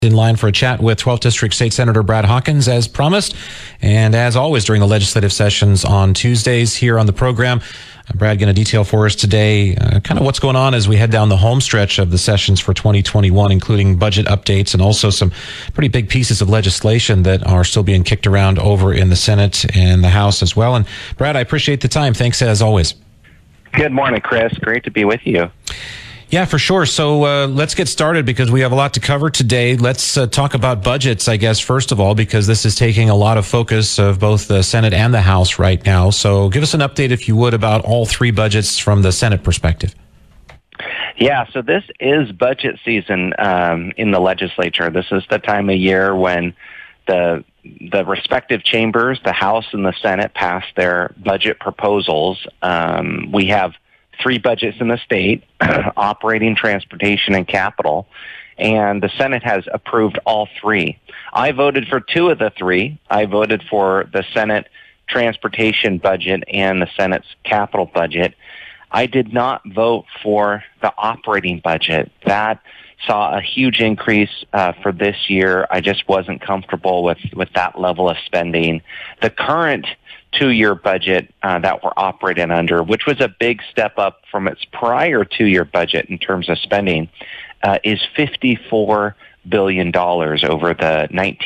In line for a chat with 12th District State Senator Brad Hawkins, as promised, and as always during the legislative sessions on Tuesdays here on the program. Brad, going to detail for us today kind of what's going on as we head down the home stretch of the sessions for 2021, including budget updates and also some pretty big pieces of legislation that are still being kicked around over in the Senate and the House as well. And Brad, I appreciate the time. Thanks as always. Good morning, Chris. Great to be with you. Yeah, for sure. So let's get started because we have a lot to cover today. Let's talk about budgets, I guess, first of all, because this is taking a lot of focus of both the Senate and the House right now. So give us an update, if you would, about all three budgets from the Senate perspective. Yeah, so this is budget season in the legislature. This is the time of year when the respective chambers, the House and the Senate, pass their budget proposals. We have three budgets in the state, operating, transportation, and capital, and the Senate has approved all three. I voted for two of the three. I voted for the Senate transportation budget and the Senate's capital budget. I did not vote for the operating budget. That saw a huge increase for this year. I just wasn't comfortable with that level of spending. The current two-year budget that we're operating under, which was a big step up from its prior two-year budget in terms of spending, is $54 billion over the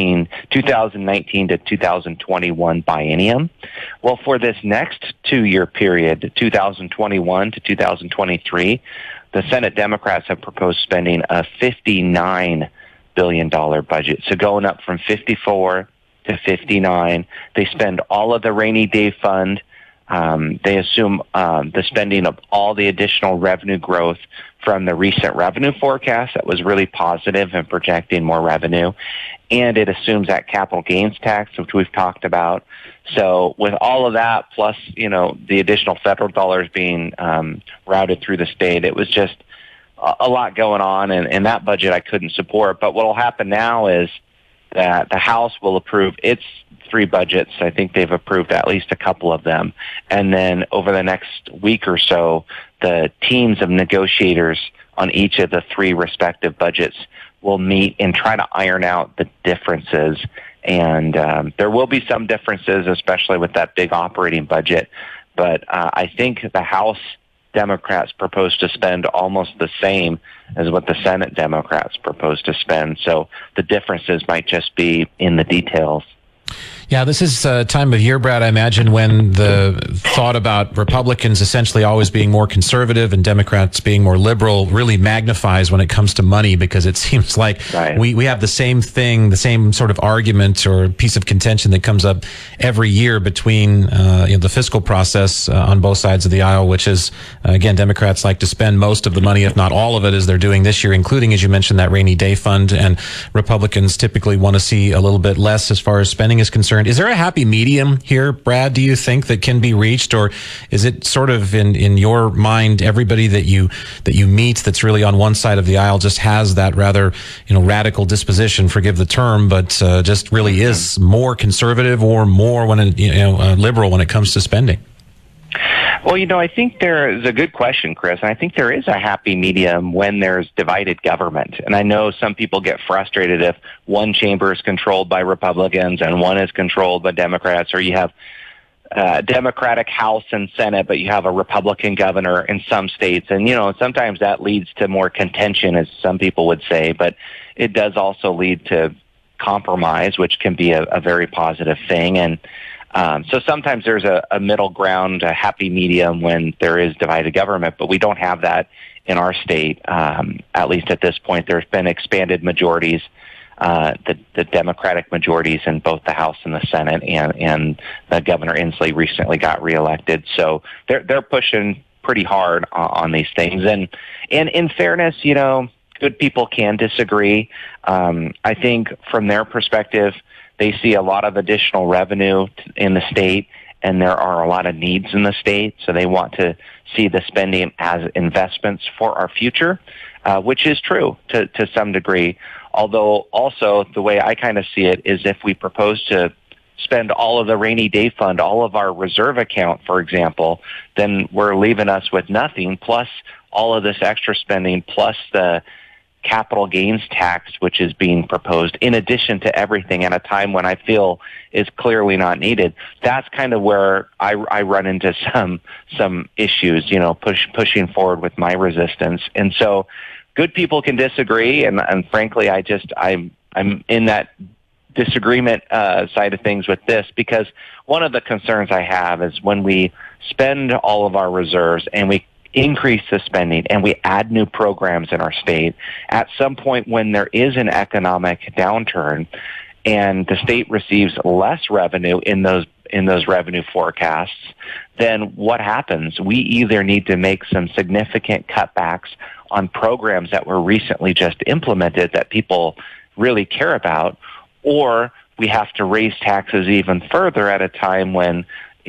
2019 to 2021 biennium. Well, for this next two-year period, 2021 to 2023, the Senate Democrats have proposed spending a $59 billion budget. So going up from 54 to 59. They spend all of the rainy day fund. They assume the spending of all the additional revenue growth from the recent revenue forecast that was really positive and projecting more revenue. And it assumes that capital gains tax, which we've talked about. So with all of that, plus, the additional federal dollars being routed through the state, it was just a lot going on. And that budget I couldn't support. But what will happen now is that the House will approve its three budgets. I think they've approved at least a couple of them. And then over the next week or so, the teams of negotiators on each of the three respective budgets will meet and try to iron out the differences. And there will be some differences, especially with that big operating budget. But I think the House Democrats propose to spend almost the same as what the Senate Democrats propose to spend. So the differences might just be in the details. Yeah, this is a time of year, Brad, I imagine, when the thought about Republicans essentially always being more conservative and Democrats being more liberal really magnifies when it comes to money, because it seems like we have the same thing, the same sort of argument or piece of contention that comes up every year between the fiscal process on both sides of the aisle, which is, again, Democrats like to spend most of the money, if not all of it, as they're doing this year, including, as you mentioned, that rainy day fund. And Republicans typically want to see a little bit less as far as spending is concerned. Is there a happy medium here, Brad, do you think, that can be reached? Or is it sort of in your mind, everybody that you meet that's really on one side of the aisle just has that rather, radical disposition, forgive the term, but just really is more conservative or more liberal when it comes to spending? Well, I think there is a good question, Chris. And I think there is a happy medium when there's divided government. And I know some people get frustrated if one chamber is controlled by Republicans and one is controlled by Democrats, or you have a Democratic House and Senate, but you have a Republican governor in some states. And, sometimes that leads to more contention, as some people would say, but it does also lead to compromise, which can be a very positive thing. And so sometimes there's a middle ground, a happy medium when there is divided government, but we don't have that in our state. At least at this point, there's been expanded majorities, the Democratic majorities in both the House and the Senate, and Governor Inslee recently got reelected. So they're pushing pretty hard on these things. And in fairness, good people can disagree. I think from their perspective, they see a lot of additional revenue in the state, and there are a lot of needs in the state, so they want to see the spending as investments for our future, which is true to some degree. Although also the way I kind of see it is if we propose to spend all of the rainy day fund, all of our reserve account, for example, then we're leaving us with nothing, plus all of this extra spending, plus the capital gains tax, which is being proposed, in addition to everything at a time when I feel is clearly not needed. That's kind of where I run into some issues, pushing forward with my resistance. And so good people can disagree, and frankly, I'm in that disagreement side of things with this, because one of the concerns I have is when we spend all of our reserves and we increase the spending and we add new programs in our state, at some point when there is an economic downturn and the state receives less revenue in those revenue forecasts, then what happens? We either need to make some significant cutbacks on programs that were recently just implemented that people really care about, or we have to raise taxes even further at a time when,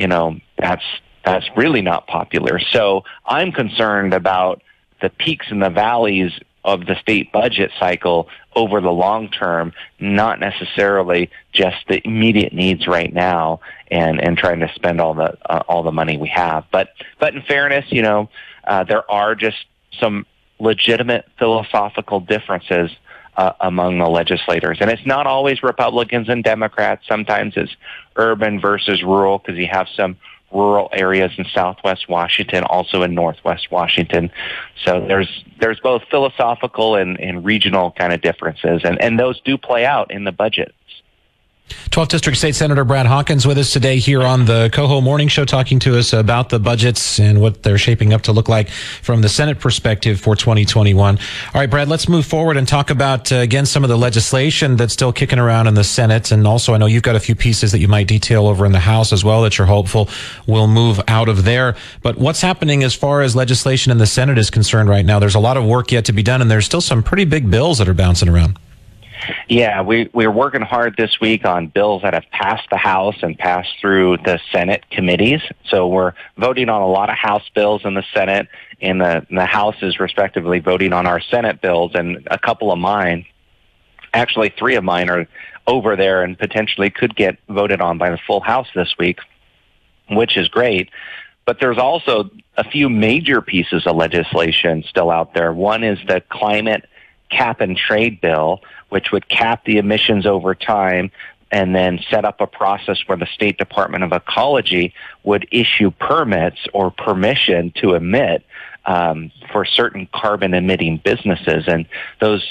that's really not popular. So I'm concerned about the peaks and the valleys of the state budget cycle over the long term, not necessarily just the immediate needs right now and trying to spend all the money we have. But in fairness, there are just some legitimate philosophical differences among the legislators. And it's not always Republicans and Democrats. Sometimes it's urban versus rural, because you have some rural areas in Southwest Washington, also in Northwest Washington. So there's both philosophical and regional kind of differences, and those do play out in the budgets. 12th District State Senator Brad Hawkins with us today here on the Coho Morning Show, talking to us about the budgets and what they're shaping up to look like from the Senate perspective for 2021. All right, Brad, let's move forward and talk about, again, some of the legislation that's still kicking around in the Senate. And also, I know you've got a few pieces that you might detail over in the House as well that you're hopeful will move out of there. But what's happening as far as legislation in the Senate is concerned right now? There's a lot of work yet to be done, and there's still some pretty big bills that are bouncing around. Yeah, we're working hard this week on bills that have passed the House and passed through the Senate committees. So we're voting on a lot of House bills in the Senate, and the House is respectively voting on our Senate bills, and a couple of mine, actually 3 of mine, are over there and potentially could get voted on by the full House this week, which is great. But there's also a few major pieces of legislation still out there. One is the climate cap and trade bill, which would cap the emissions over time and then set up a process where the State Department of Ecology would issue permits or permission to emit for certain carbon-emitting businesses. And those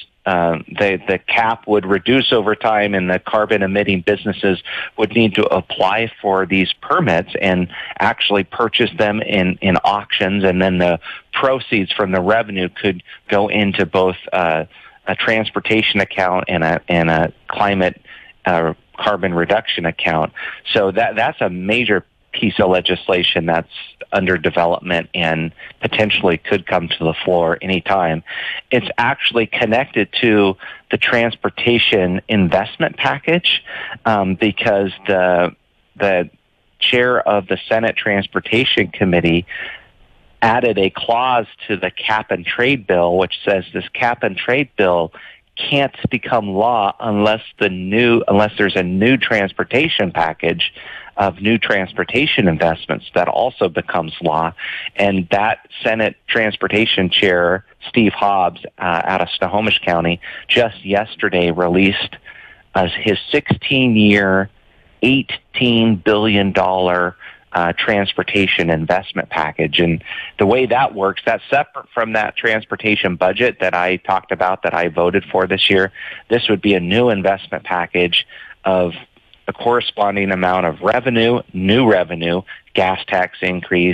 the cap would reduce over time, and the carbon-emitting businesses would need to apply for these permits and actually purchase them in auctions, and then the proceeds from the revenue could go into both a transportation account and a climate carbon reduction account. So that's a major piece of legislation that's under development and potentially could come to the floor anytime. It's actually connected to the transportation investment package because the chair of the Senate Transportation Committee added a clause to the cap and trade bill, which says this cap and trade bill can't become law unless there's a new transportation package of new transportation investments that also becomes law. And that Senate Transportation Chair, Steve Hobbs, out of Snohomish County, just yesterday released his 16-year, $18 billion transportation investment package. And the way that works, that's separate from that transportation budget that I talked about that I voted for this year. This would be a new investment package of a corresponding amount of revenue, new revenue, gas tax increase,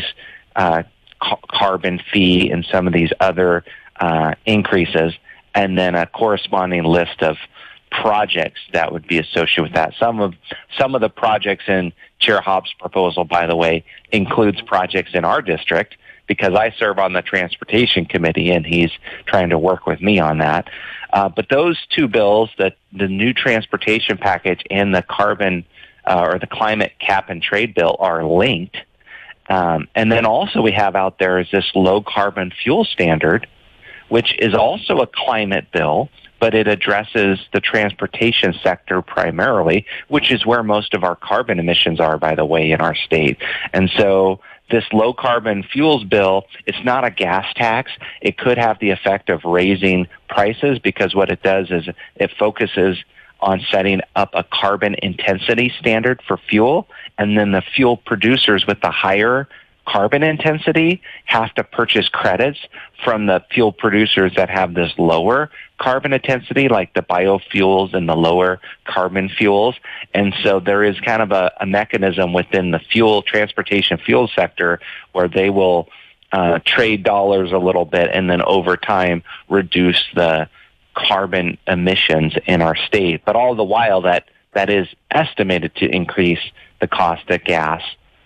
carbon fee, and some of these other increases, and then a corresponding list of projects that would be associated with that. Some of the projects in Chair Hobbs' proposal, by the way, includes projects in our district, because I serve on the Transportation Committee, and he's trying to work with me on that. But those two bills, the new transportation package and the carbon or the climate cap and trade bill, are linked. And then also we have out there is this low carbon fuel standard, which is also a climate bill, but it addresses the transportation sector primarily, which is where most of our carbon emissions are, by the way, in our state. And so this low carbon fuels bill, it's not a gas tax. It could have the effect of raising prices because what it does is it focuses on setting up a carbon intensity standard for fuel, and then the fuel producers with the higher carbon intensity have to purchase credits from the fuel producers that have this lower carbon intensity, like the biofuels and the lower carbon fuels. And so there is kind of a mechanism within the transportation fuel sector where they will trade dollars a little bit and then over time reduce the carbon emissions in our state. But all the while that is estimated to increase the cost of gas.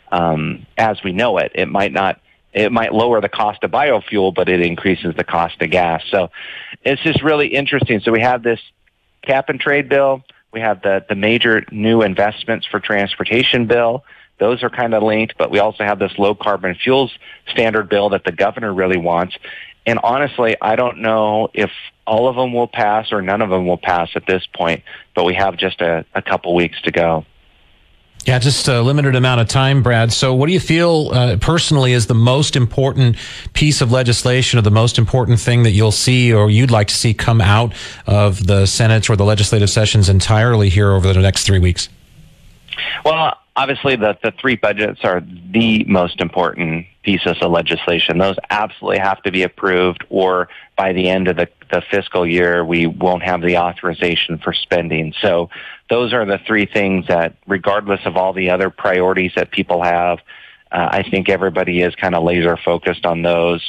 As we know it, it might lower the cost of biofuel, but it increases the cost of gas. So it's just really interesting. So we have this cap and trade bill. We have the major new investments for transportation bill. Those are kind of linked, but we also have this low carbon fuels standard bill that the governor really wants. And honestly, I don't know if all of them will pass or none of them will pass at this point, but we have just a couple weeks to go. Yeah, just a limited amount of time, Brad. So what do you feel personally is the most important piece of legislation or the most important thing that you'll see or you'd like to see come out of the Senate or the legislative sessions entirely here over the next 3 weeks? Well, obviously the three budgets are the most important pieces of legislation. Those absolutely have to be approved, or by the end of the fiscal year, we won't have the authorization for spending. So those are the three things that, regardless of all the other priorities that people have, I think everybody is kind of laser focused on those.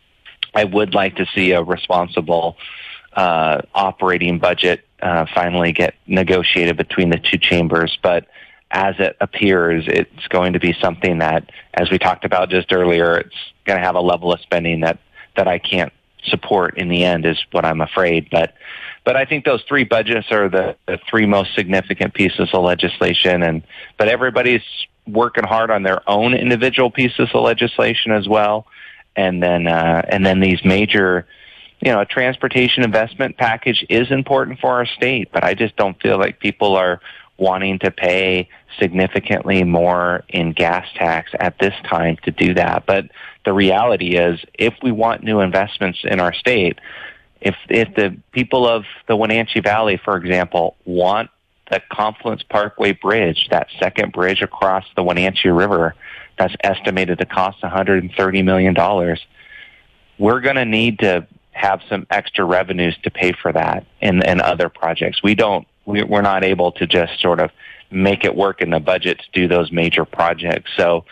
I would like to see a responsible operating budget finally get negotiated between the two chambers, but as it appears, it's going to be something that, as we talked about just earlier, it's going to have a level of spending that I can't support in the end, is what I'm afraid. But I think those three budgets are the three most significant pieces of legislation, but everybody's working hard on their own individual pieces of legislation as well. And then these major, a transportation investment package is important for our state, but I just don't feel like people are wanting to pay significantly more in gas tax at this time to do that. But the reality is, if we want new investments in our state, if the people of the Wenatchee Valley, for example, want the Confluence Parkway Bridge, that second bridge across the Wenatchee River, that's estimated to cost $130 million, we're going to need to have some extra revenues to pay for that and other projects. We're not able to just sort of make it work in the budget to do those major projects. So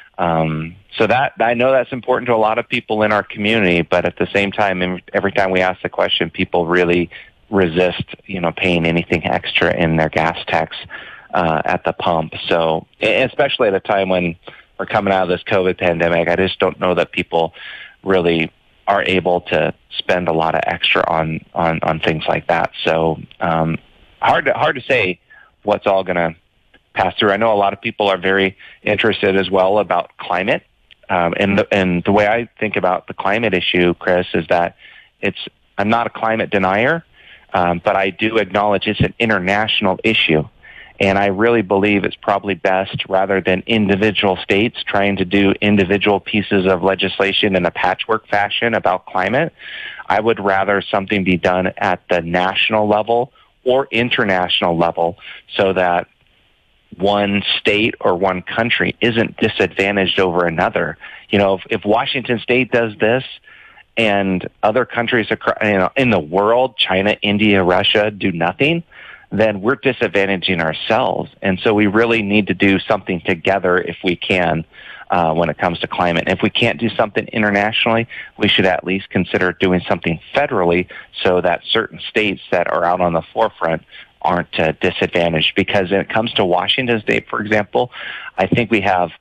that, I know that's important to a lot of people in our community, but at the same time, every time we ask the question, people really resist, paying anything extra in their gas tax at the pump. So, especially at a time when we're coming out of this COVID pandemic, I just don't know that people really are able to spend a lot of extra on things like that. So, hard to say what's all going to pass through. I know a lot of people are very interested as well about climate. And the way I think about the climate issue, Chris, is that I'm not a climate denier, but I do acknowledge it's an international issue. And I really believe it's probably best, rather than individual states trying to do individual pieces of legislation in a patchwork fashion about climate, I would rather something be done at the national level or international level, so that one state or one country isn't disadvantaged over another. If Washington State does this and other countries in the world, China, India, Russia, do nothing, then we're disadvantaging ourselves. And so we really need to do something together if we can when it comes to climate. And if we can't do something internationally, we should at least consider doing something federally so that certain states that are out on the forefront aren't disadvantaged. Because when it comes to Washington State, for example, I think we have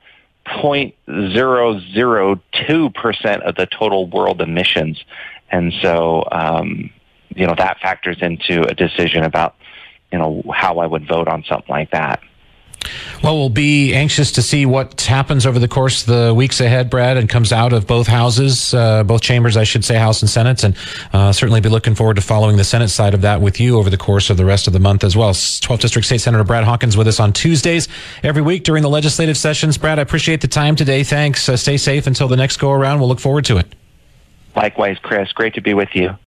0.002% of the total world emissions. And so, that factors into a decision about, how I would vote on something like that. Well, we'll be anxious to see what happens over the course of the weeks ahead, Brad, and comes out of both houses, both chambers, I should say, House and Senate, and certainly be looking forward to following the Senate side of that with you over the course of the rest of the month as well. 12th District State Senator Brad Hawkins with us on Tuesdays every week during the legislative sessions. Brad, I appreciate the time today. Thanks. Stay safe until the next go around. We'll look forward to it. Likewise, Chris. Great to be with you.